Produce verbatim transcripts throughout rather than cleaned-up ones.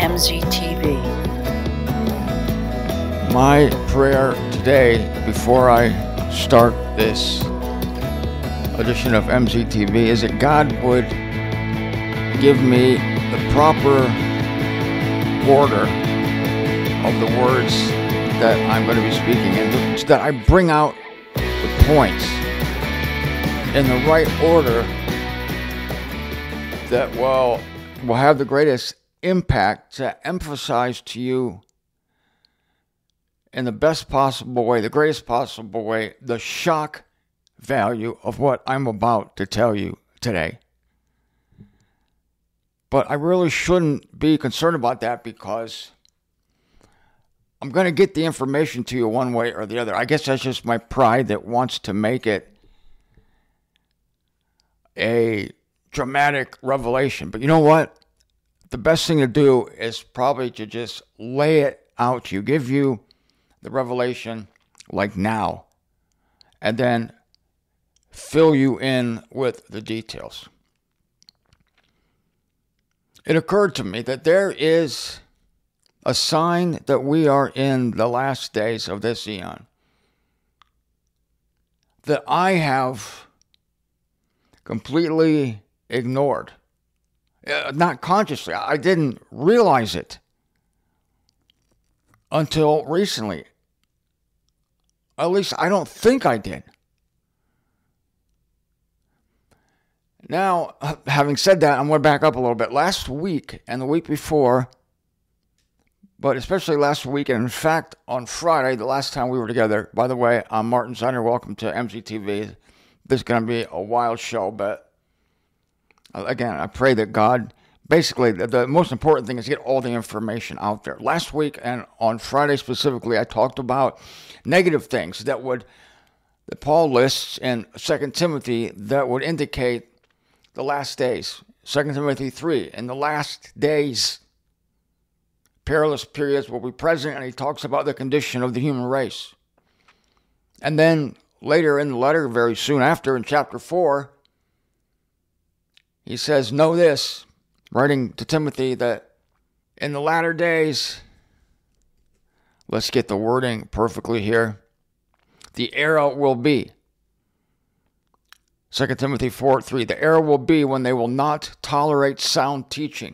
M Z T V. My prayer today, before I start this edition of M Z T V, is that God would give me the proper order of the words that I'm going to be speaking, and so that I bring out the points in the right order that will, will have the greatest impact to emphasize to you in the best possible way, the greatest possible way, the shock value of what I'm about to tell you today. But I really shouldn't be concerned about that, because I'm going to get the information to you one way or the other. I guess that's just my pride that wants to make it a dramatic revelation. But you know what? The best thing to do is probably to just lay it out to you, give you the revelation like now, and then fill you in with the details. It occurred to me that there is a sign that we are in the last days of this eon that I have completely ignored. Uh, not consciously. I didn't realize it until recently. At least I don't think I did. Now, having said that, I'm going to back up a little bit. Last week and the week before, but especially last week, and in fact, on Friday, the last time we were together. By the way, I'm Martin Zeiner. Welcome to M Z T V. This is going to be a wild show, but again, I pray that God, basically, the, the most important thing is to get all the information out there. Last week and on Friday specifically, I talked about negative things that would, that Paul lists in Second Timothy that would indicate the last days. Second Timothy three, in the last days, perilous periods will be present, and he talks about the condition of the human race. And then later in the letter, very soon after, in chapter four, he says, know this, writing to Timothy, that in the latter days, let's get the wording perfectly here, the era will be, Second Timothy four three, the era will be when they will not tolerate sound teaching,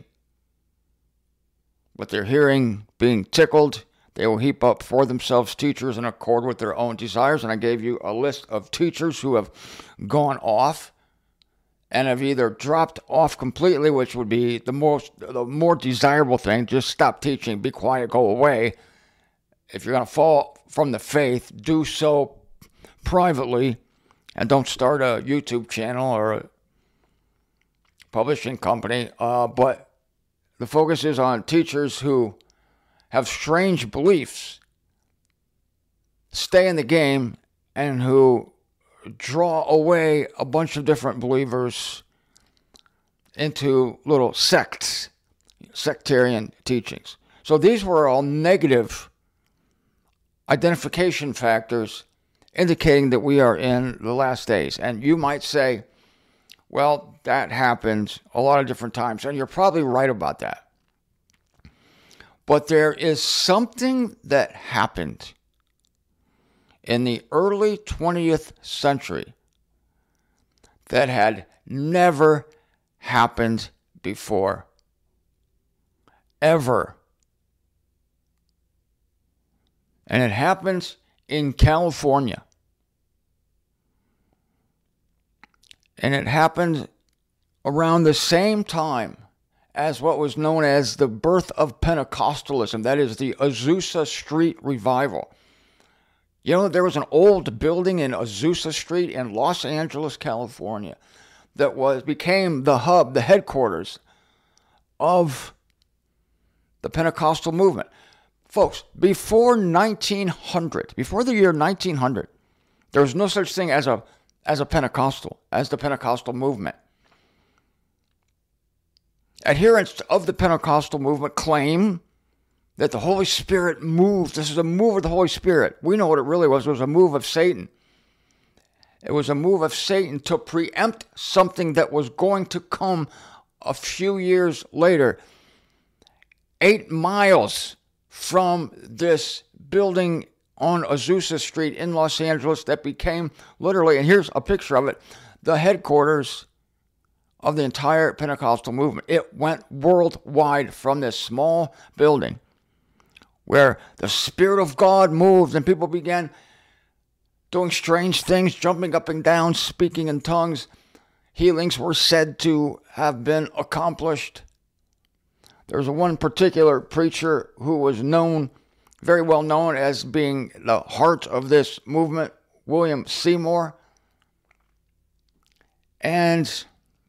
but their hearing being tickled, they will heap up for themselves teachers in accord with their own desires. And I gave you a list of teachers who have gone off and have either dropped off completely, which would be the most, the more desirable thing. Just stop teaching, be quiet, go away. If you're going to fall from the faith, do so privately, and don't start a YouTube channel or a publishing company. Uh, but the focus is on teachers who have strange beliefs, stay in the game, and who draw away a bunch of different believers into little sects, sectarian teachings. So these were all negative identification factors indicating that we are in the last days. And you might say, well, that happened a lot of different times, and you're probably right about that. But there is something that happened in the early twentieth century that had never happened before, ever. And it happens in California. And it happened around the same time as what was known as the birth of Pentecostalism. That is the Azusa Street Revival. You know, there was an old building in Azusa Street in Los Angeles, California, that was became the hub, the headquarters of the Pentecostal movement. Folks, before nineteen hundred, before the year nineteen hundred, there was no such thing as a as a Pentecostal, as the Pentecostal movement. Adherents of the Pentecostal movement claim that the Holy Spirit moved. This is a move of the Holy Spirit. We know what it really was. It was a move of Satan. It was a move of Satan to preempt something that was going to come a few years later. eight miles from this building on Azusa Street in Los Angeles that became literally, and here's a picture of it, the headquarters of the entire Pentecostal movement. It went worldwide from this small building where the Spirit of God moved and people began doing strange things, jumping up and down, speaking in tongues. Healings were said to have been accomplished. There's one particular preacher who was known, very well known as being the heart of this movement, William Seymour. And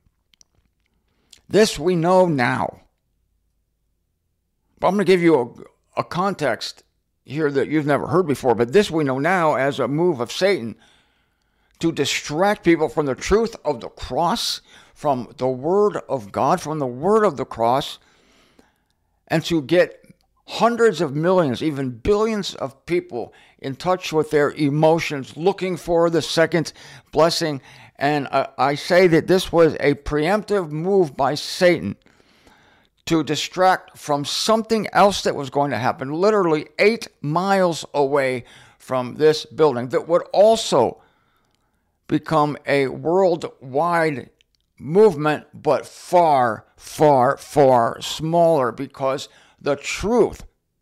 this we know now. But I'm going to give you a, a context here that you've never heard before, but this we know now as a move of Satan to distract people from the truth of the cross, from the Word of God, from the Word of the cross, and to get hundreds of millions, even billions of people in touch with their emotions, looking for the second blessing. And I, I say that this was a preemptive move by Satan to distract from something else that was going to happen, literally eight miles away from this building, that would also become a worldwide movement, but far, far, far smaller, because the truth,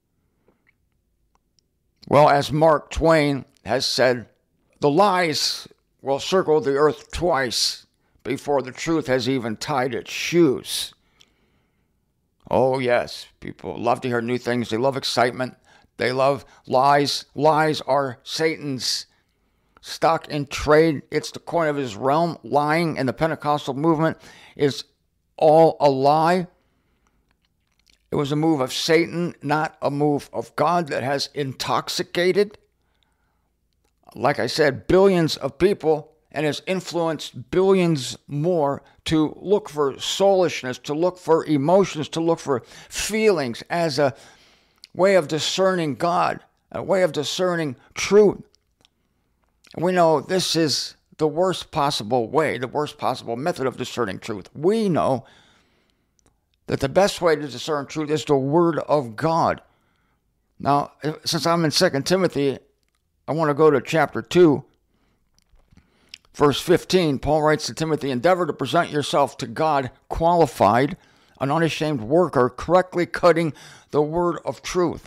well, as Mark Twain has said, the lies will circle the earth twice before the truth has even tied its shoes. Oh, yes, people love to hear new things. They love excitement. They love lies. Lies are Satan's stock in trade. It's the coin of his realm. Lying in the Pentecostal movement is all a lie. It was a move of Satan, not a move of God, that has intoxicated, like I said, billions of people, and has influenced billions more to look for soulishness, to look for emotions, to look for feelings as a way of discerning God, a way of discerning truth. And we know this is the worst possible way, the worst possible method of discerning truth. We know that the best way to discern truth is the Word of God. Now, since I'm in Second Timothy, I want to go to chapter two, verse fifteen. Paul writes to Timothy, "Endeavor to present yourself to God qualified, an unashamed worker, correctly cutting the word of truth."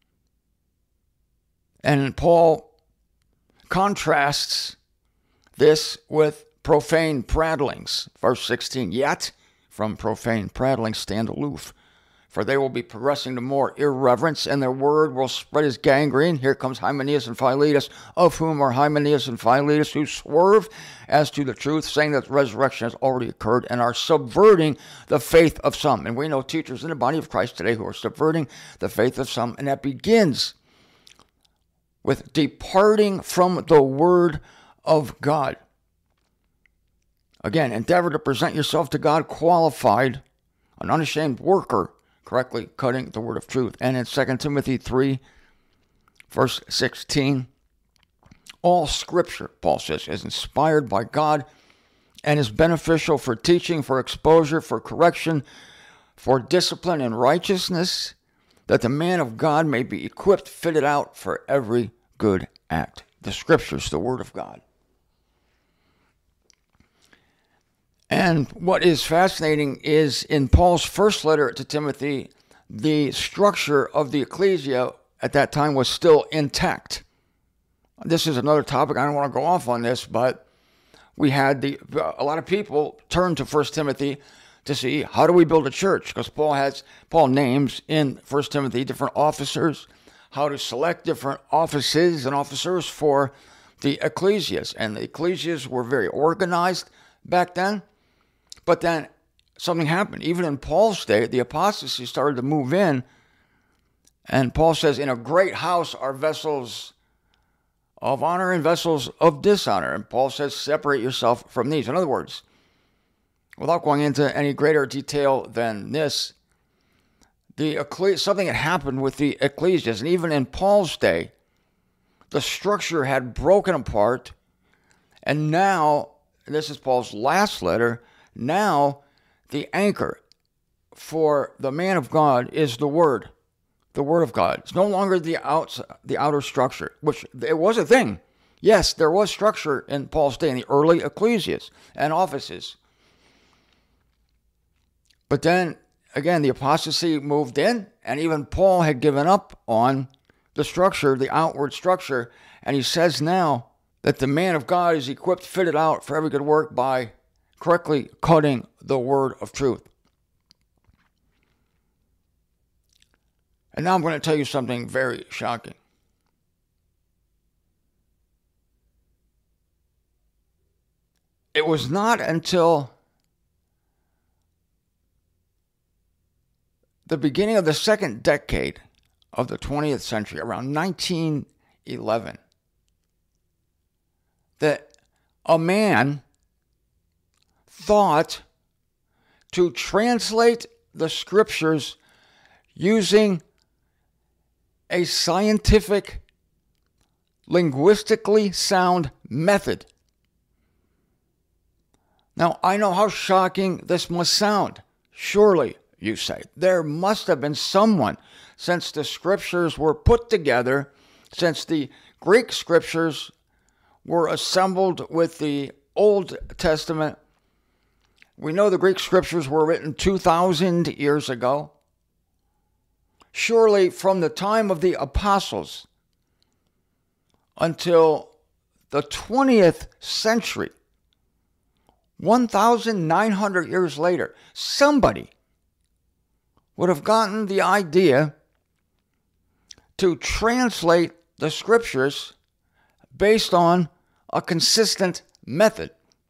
And Paul contrasts this with profane prattlings. Verse sixteen, "Yet from profane prattlings stand aloof, for they will be progressing to more irreverence, and their word will spread as gangrene." Here comes Hymenaeus and Philetus, of whom are Hymenaeus and Philetus, who swerve as to the truth, saying that the resurrection has already occurred, and are subverting the faith of some. And we know teachers in the body of Christ today who are subverting the faith of some, and that begins with departing from the Word of God. Again, endeavor to present yourself to God qualified, an unashamed worker, correctly cutting the word of truth. And in Second Timothy three, verse sixteen, all Scripture, Paul says, is inspired by God and is beneficial for teaching, for exposure, for correction, for discipline in righteousness, that the man of God may be equipped, fitted out for every good act. The Scriptures, the Word of God. And what is fascinating is in Paul's first letter to Timothy, the structure of the ecclesia at that time was still intact. This is another topic. I don't want to go off on this, but we had the a lot of people turn to First Timothy to see, how do we build a church? Because Paul has Paul names in First Timothy different officers, how to select different offices and officers for the ecclesias. And the ecclesias were very organized back then. But then something happened. Even in Paul's day, the apostasy started to move in. And Paul says, in a great house are vessels of honor and vessels of dishonor. And Paul says, separate yourself from these. In other words, without going into any greater detail than this, the ecclesi- something had happened with the ecclesias. And even in Paul's day, the structure had broken apart. And now, and this is Paul's last letter, now the anchor, for the man of God is the Word, the Word of God. It's no longer the outs, the outer structure, which it was a thing. Yes, there was structure in Paul's day in the early ecclesias and offices. But then, again, the apostasy moved in, and even Paul had given up on the structure, the outward structure, and he says now that the man of God is equipped, fitted out for every good work by correctly cutting the word of truth. And now I'm going to tell you something very shocking. It was not until the beginning of the second decade of the twentieth century, around nineteen eleven, that a man thought to translate the scriptures using a scientific, linguistically sound method. Now, I know how shocking this must sound. Surely, you say, there must have been someone, since the scriptures were put together, since the Greek scriptures were assembled with the Old Testament. We know the Greek scriptures were written two thousand years ago. Surely from the time of the apostles until the twentieth century, one thousand nine hundred years later, somebody would have gotten the idea to translate the scriptures based on a consistent method.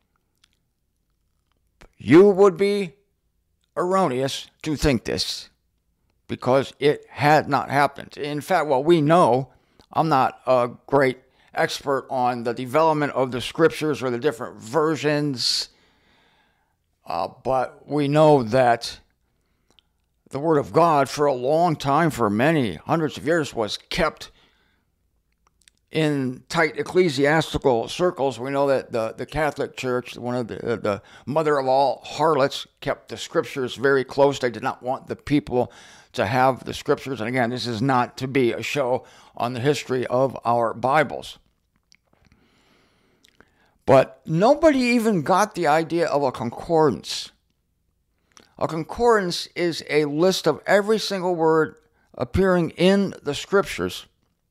You would be erroneous to think this, because it had not happened. In fact, what we know, I'm not a great expert on the development of the scriptures or the different versions, uh, but we know that the Word of God for a long time, for many hundreds of years, was kept in tight ecclesiastical circles. We know that the, the Catholic Church, one of the, the mother of all harlots, kept the scriptures very close. They did not want the people to have the scriptures. And again, this is not to be a show on the history of our Bibles. But nobody even got the idea of a concordance. A concordance is a list of every single word appearing in the scriptures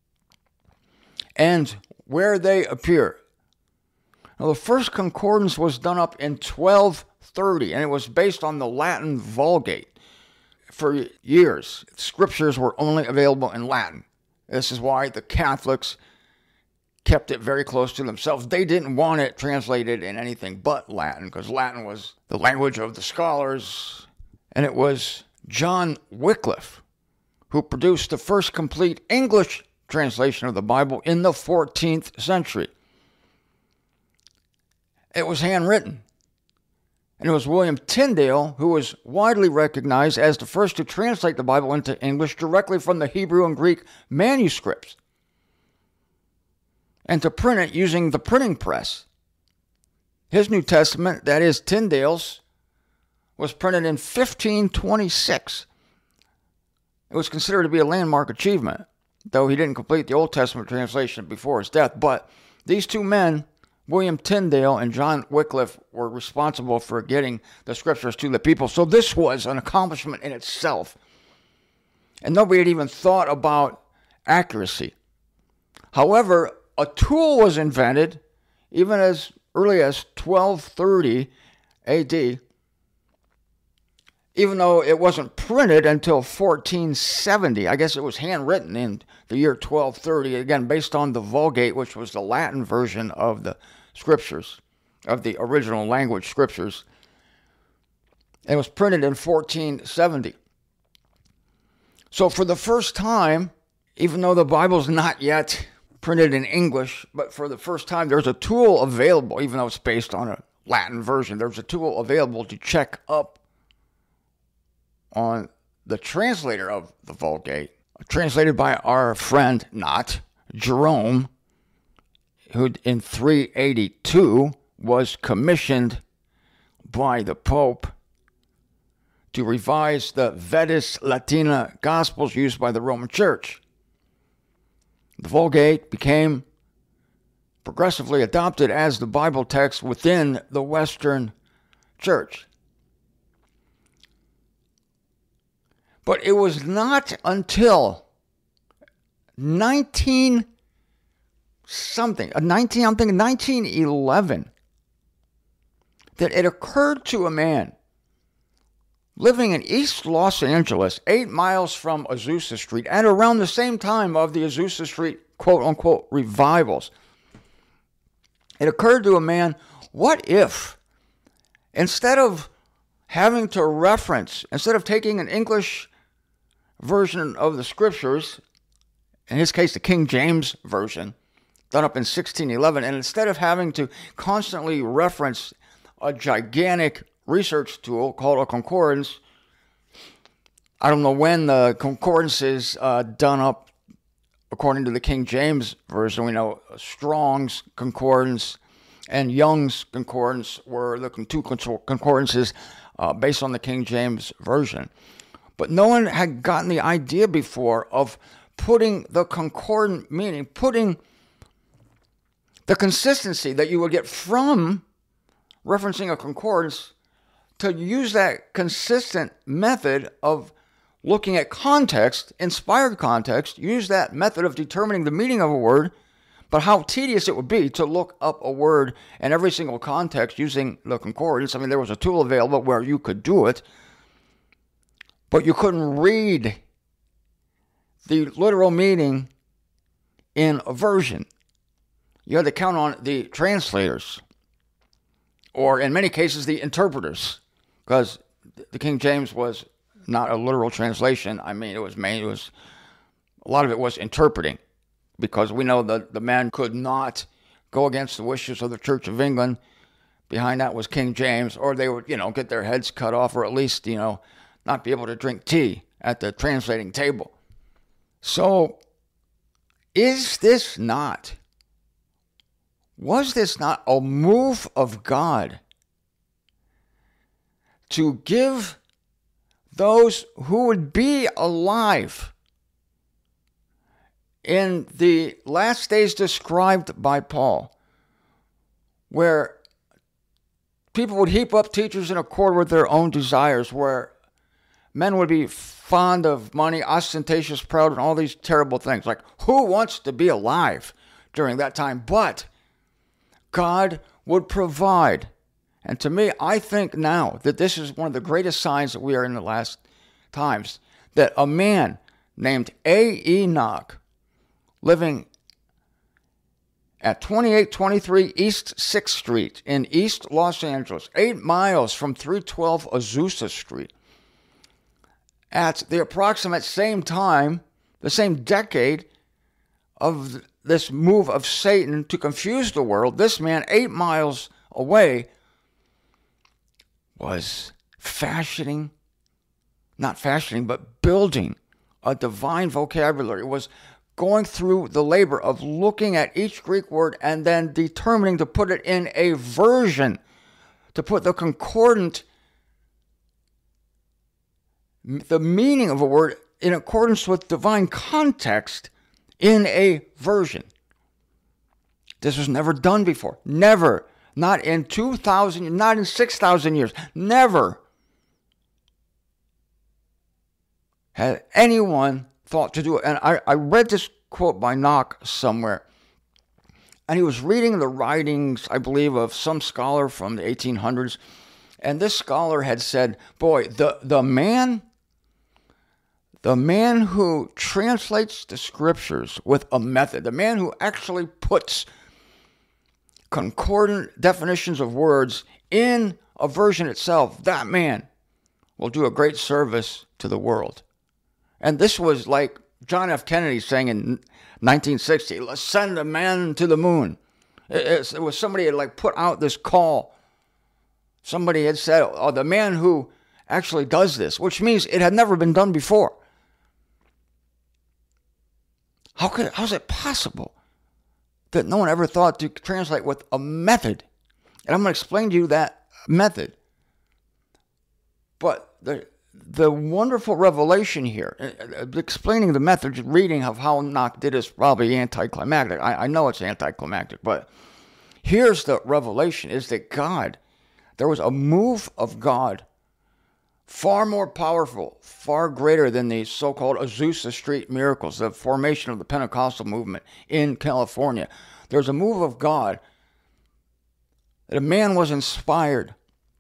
and where they appear. Now, the first concordance was done up in twelve thirty, and it was based on the Latin Vulgate. For years, scriptures were only available in Latin. This is why the Catholics kept it very close to themselves. They didn't want it translated in anything but Latin, because Latin was the language of the scholars. And it was John Wycliffe who produced the first complete English translation of the Bible in the fourteenth century. It was handwritten. And it was William Tyndale who was widely recognized as the first to translate the Bible into English directly from the Hebrew and Greek manuscripts, and to print it using the printing press. His New Testament, that is Tyndale's, was printed in fifteen twenty-six. It was considered to be a landmark achievement, though he didn't complete the Old Testament translation before his death. But these two men, William Tyndale and John Wycliffe, were responsible for getting the scriptures to the people. So this was an accomplishment in itself. And nobody had even thought about accuracy. However, a tool was invented even as early as twelve thirty A D, even though it wasn't printed until fourteen seventy. I guess it was handwritten in the year twelve thirty, again, based on the Vulgate, which was the Latin version of the scriptures, of the original language scriptures. It was printed in fourteen seventy. So for the first time, even though the Bible's not yet printed in English, but for the first time, there's a tool available, even though it's based on a Latin version, there's a tool available to check up on the translator of the Vulgate, translated by our friend, not Jerome, who in three eighty-two was commissioned by the Pope to revise the Vetus Latina Gospels used by the Roman Church. The Vulgate became progressively adopted as the Bible text within the Western Church. But it was not until nineteen something, nineteen, I'm thinking nineteen eleven, that it occurred to a man living in East Los Angeles, eight miles from Azusa Street, at around the same time of the Azusa Street quote-unquote revivals. It occurred to a man, what if, instead of having to reference, instead of taking an English version of the scriptures, in his case the King James Version, done up in sixteen eleven, and instead of having to constantly reference a gigantic research tool called a concordance, I don't know when the concordance is uh, done up according to the King James Version. We know Strong's concordance and Young's concordance were the two concordances uh, based on the King James Version. But no one had gotten the idea before of putting the concordant meaning, putting the consistency that you would get from referencing a concordance, to use that consistent method of looking at context, inspired context, use that method of determining the meaning of a word, but how tedious it would be to look up a word in every single context using the concordance. I mean, there was a tool available where you could do it, but you couldn't read the literal meaning in a version. You had to count on the translators, or in many cases, the interpreters, because the King James was not a literal translation. I mean, it was made, it was, a lot of it was interpreting, because we know that the man could not go against the wishes of the Church of England. Behind that was King James, or they would, you know, get their heads cut off, or at least, you know, not be able to drink tea at the translating table. So, is this not, was this not a move of God to give those who would be alive in the last days described by Paul, where people would heap up teachers in accord with their own desires, where men would be fond of money, ostentatious, proud, and all these terrible things. Like, who wants to be alive during that time? But God would provide. And to me, I think now that this is one of the greatest signs that we are in the last times, that a man named A. Enoch, living at twenty-eight twenty-three East sixth Street in East Los Angeles, eight miles from three twelve Azusa Street, at the approximate same time, the same decade of this move of Satan to confuse the world, this man, eight miles away, was fashioning, not fashioning, but building a divine vocabulary, was going through the labor of looking at each Greek word and then determining to put it in a version, to put the concordant, the meaning of a word in accordance with divine context in a version. This was never done before. Never. Not in two thousand, not in six thousand years. Never had anyone thought to do it. And I, I read this quote by Knock somewhere. And he was reading the writings, I believe, of some scholar from the eighteen hundreds. And this scholar had said, boy, the, the man, the man who translates the scriptures with a method, the man who actually puts concordant definitions of words in a version itself, that man will do a great service to the world. And this was like John F. Kennedy saying in nineteen sixty, let's send a man to the moon. It, it was somebody had like put out this call. Somebody had said, oh, the man who actually does this, which means it had never been done before. How could, how is it possible that no one ever thought to translate with a method? And I'm going to explain to you that method. But the the wonderful revelation here, uh, explaining the method, reading of how Enoch did is probably anticlimactic. I, I know it's anticlimactic, but here's the revelation, is that God, there was a move of God far more powerful, far greater than the so-called Azusa Street miracles, the formation of the Pentecostal movement in California. There's a move of God that a man was inspired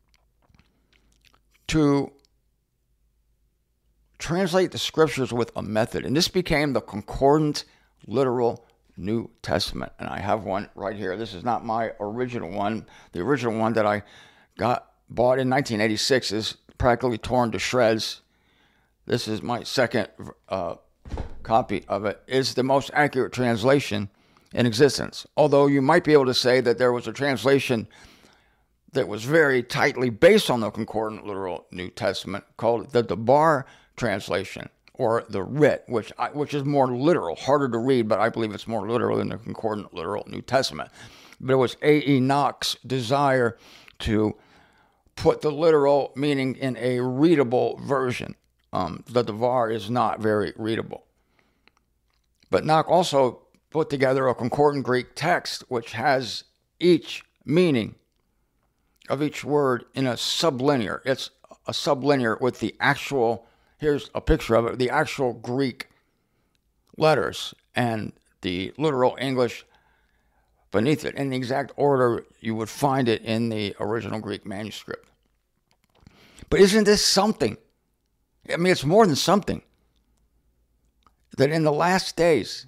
to translate the scriptures with a method. And this became the concordant literal New Testament. And I have one right here. This is not my original one. The original one that I got bought in nineteen eighty-six is practically torn to shreds. This is my second uh, copy of it. It's the most accurate translation in existence. Although you might be able to say that there was a translation that was very tightly based on the concordant literal New Testament called the Debar translation, or the Writ, which I, which is more literal, harder to read, but I believe it's more literal than the concordant literal New Testament. But it was A. Enoch's desire to put the literal meaning in a readable version. Um, the Devar is not very readable. But Enoch also put together a concordant Greek text which has each meaning of each word in a sublinear. It's a sublinear with the actual, here's a picture of it, the actual Greek letters and the literal English beneath it in the exact order you would find it in the original Greek manuscript. But isn't this something? I mean, it's more than something. That in the last days,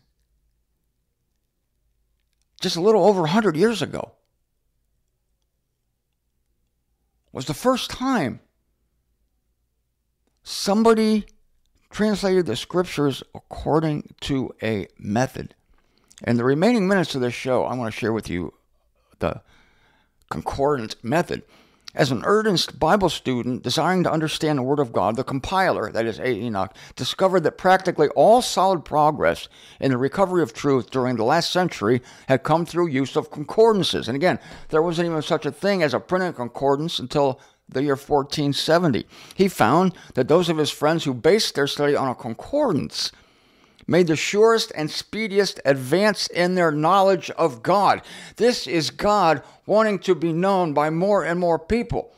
just a little over one hundred years ago, was the first time somebody translated the scriptures according to a method. In the remaining minutes of this show, I want to share with you the concordant method. As an earnest Bible student desiring to understand the Word of God, the compiler, that is A. Enoch, discovered that practically all solid progress in the recovery of truth during the last century had come through use of concordances. And again, there wasn't even such a thing as a printed concordance until the year fourteen seventy. He found that those of his friends who based their study on a concordance made the surest and speediest advance in their knowledge of God. This is God wanting to be known by more and more people.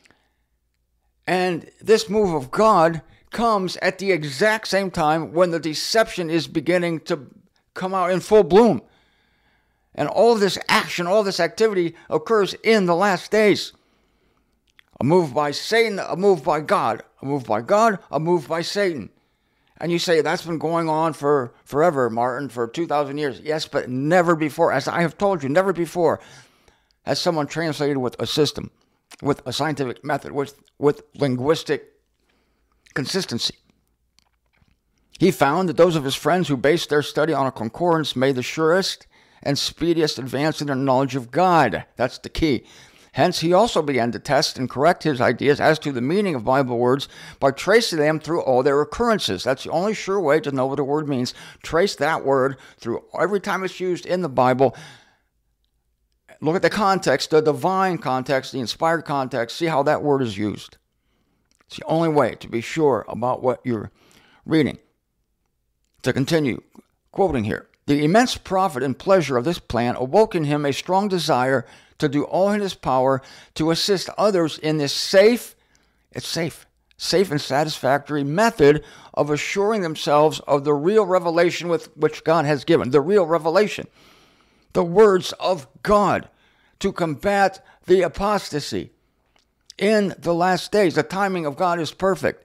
And this move of God comes at the exact same time when the deception is beginning to come out in full bloom. And all this action, all this activity occurs in the last days. A move by Satan, a move by God. A move by God, a move by Satan. And you say, that's been going on for forever, Martin, for two thousand years. Yes, but never before, as I have told you, never before has someone translated with a system, with a scientific method, with, with linguistic consistency. He found that those of his friends who based their study on a concordance made the surest and speediest advance in their knowledge of God. That's the key. Hence, he also began to test and correct his ideas as to the meaning of Bible words by tracing them through all their occurrences. That's the only sure way to know what a word means. Trace that word through every time it's used in the Bible. Look at the context, the divine context, the inspired context. See how that word is used. It's the only way to be sure about what you're reading. To continue, quoting here, the immense profit and pleasure of this plan awoke in him a strong desire to do all in his power to assist others in this safe, it's safe, safe and satisfactory method of assuring themselves of the real revelation with which God has given, the real revelation, the words of God, to combat the apostasy in the last days. The timing of God is perfect.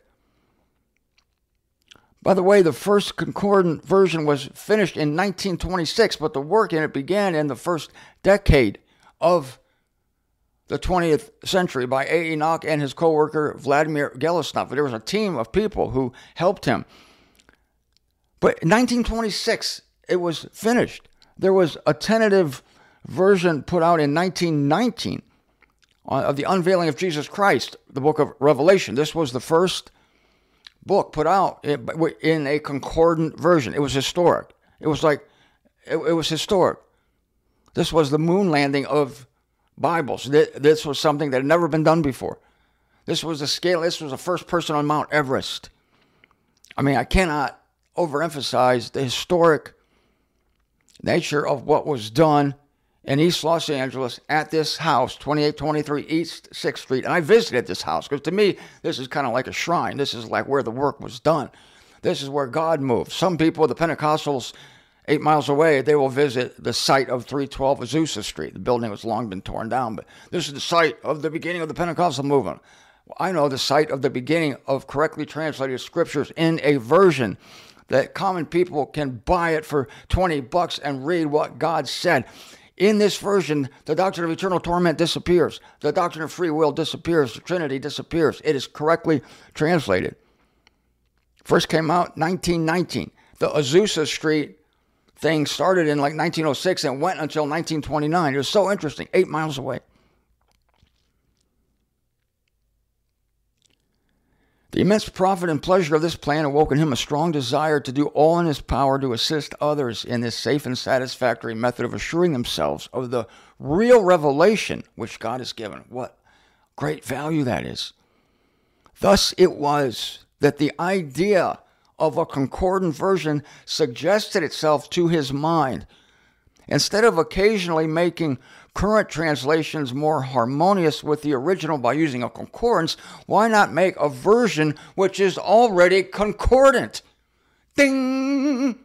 By the way, the first concordant version was finished in nineteen twenty-six, but the work in it began in the first decade of the twentieth century by A. Enoch and his co-worker Vladimir Gelesnov. There was a team of people who helped him. But in nineteen twenty-six, it was finished. There was a tentative version put out in nineteen nineteen of the unveiling of Jesus Christ, the book of Revelation. This was the first book put out in a concordant version. It was historic. It was like, it, it was historic. This was the moon landing of Bibles. This was something that had never been done before. This was a scale. This was the first person on Mount Everest. I mean, I cannot overemphasize the historic nature of what was done in East Los Angeles at this house, twenty-eight twenty-three East sixth Street. And I visited this house because to me, this is kind of like a shrine. This is like where the work was done. This is where God moved. Some people, the Pentecostals, eight miles away, they will visit the site of three twelve Azusa Street. The building has long been torn down, but this is the site of the beginning of the Pentecostal movement. Well, I know the site of the beginning of correctly translated scriptures in a version that common people can buy it for twenty bucks and read what God said. In this version, the doctrine of eternal torment disappears. The doctrine of free will disappears. The Trinity disappears. It is correctly translated. First came out nineteen nineteen. The Azusa Street thing started in like nineteen oh six and went until nineteen twenty-nine. It was so interesting, eight miles away. The immense profit and pleasure of this plan awoke in him a strong desire to do all in his power to assist others in this safe and satisfactory method of assuring themselves of the real revelation which God has given. What great value that is. Thus it was that the idea of a concordant version suggested itself to his mind. Instead of occasionally making current translations more harmonious with the original by using a concordance, why not make a version which is already concordant? Ding!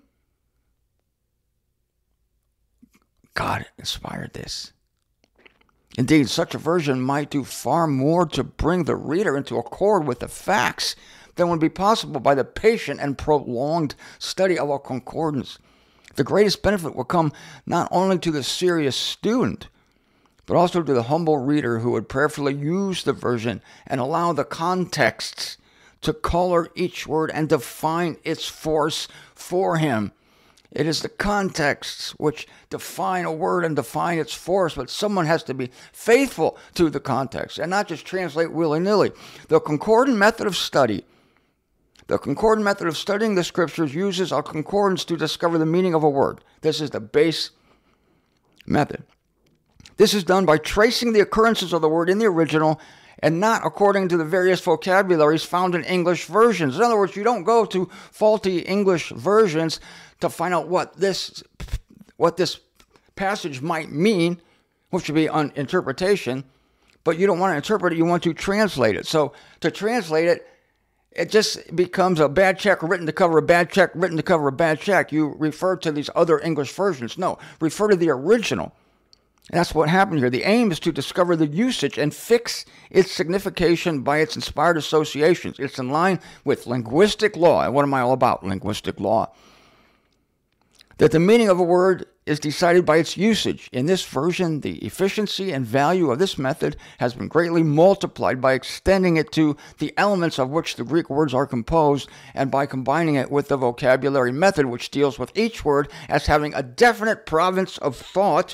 God inspired this. Indeed, such a version might do far more to bring the reader into accord with the facts than would be possible by the patient and prolonged study of a concordance. The greatest benefit will come not only to the serious student, but also to the humble reader who would prayerfully use the version and allow the contexts to color each word and define its force for him. It is the contexts which define a word and define its force, but someone has to be faithful to the context and not just translate willy-nilly. The concordant method of study The concordant method of studying the scriptures uses a concordance to discover the meaning of a word. This is the base method. This is done by tracing the occurrences of the word in the original and not according to the various vocabularies found in English versions. In other words, you don't go to faulty English versions to find out what this, what this passage might mean, which would be an interpretation, but you don't want to interpret it, you want to translate it. So to translate it, it just becomes a bad check written to cover a bad check, written to cover a bad check. You refer to these other English versions. No, refer to the original. And that's what happened here. The aim is to discover the usage and fix its signification by its inspired associations. It's in line with linguistic law. And what am I all about? Linguistic law. That the meaning of a word is decided by its usage. In this version, the efficiency and value of this method has been greatly multiplied by extending it to the elements of which the Greek words are composed and by combining it with the vocabulary method, which deals with each word as having a definite province of thought,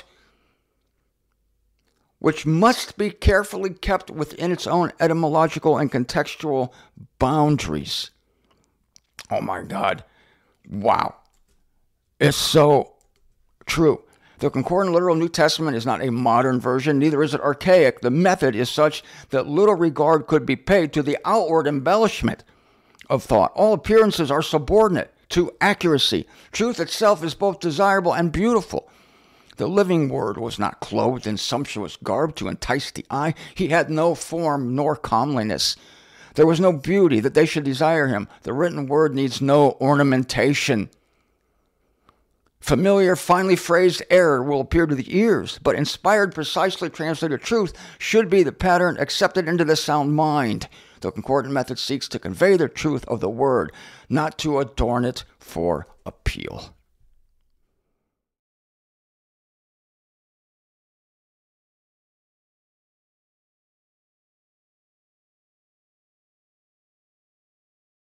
which must be carefully kept within its own etymological and contextual boundaries. Oh my God. Wow. It's so true. The Concordant Literal New Testament is not a modern version, neither is it archaic. The method is such that little regard could be paid to the outward embellishment of thought. All appearances are subordinate to accuracy. Truth itself is both desirable and beautiful. The living word was not clothed in sumptuous garb to entice the eye. He had no form nor comeliness. There was no beauty that they should desire him. The written word needs no ornamentation. Familiar, finely phrased error will appear to the ears, but inspired, precisely translated truth should be the pattern accepted into the sound mind. The concordant method seeks to convey the truth of the word, not to adorn it for appeal.